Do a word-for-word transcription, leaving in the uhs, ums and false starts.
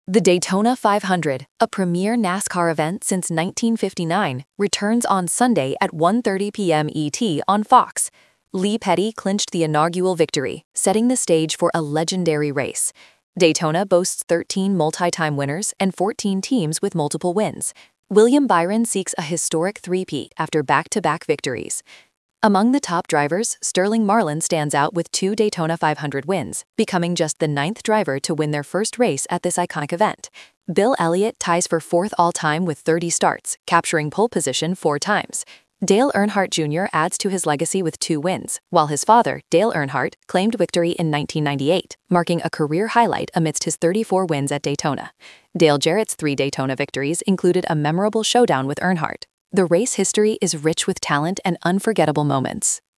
The Daytona five hundred, a premier NASCAR event since nineteen fifty-nine, returns on Sunday at one thirty p m E T on Fox. Lee Petty clinched the inaugural victory, setting the stage for a legendary race. Daytona boasts thirteen multi-time winners and fourteen teams with multiple wins. William Byron seeks a historic three-peat after back-to-back victories. Among the top drivers, Sterling Marlin stands out with two Daytona five hundred wins, becoming just the ninth driver to win their first race at this iconic event. Bill Elliott ties for fourth all-time with thirty starts, capturing pole position four times. Dale Earnhardt Junior adds to his legacy with two wins, while his father, Dale Earnhardt, claimed victory in nineteen ninety-eight, marking a career highlight amidst his thirty-four wins at Daytona. Dale Jarrett's three Daytona victories included a memorable showdown with Earnhardt. The race history is rich with talent and unforgettable moments.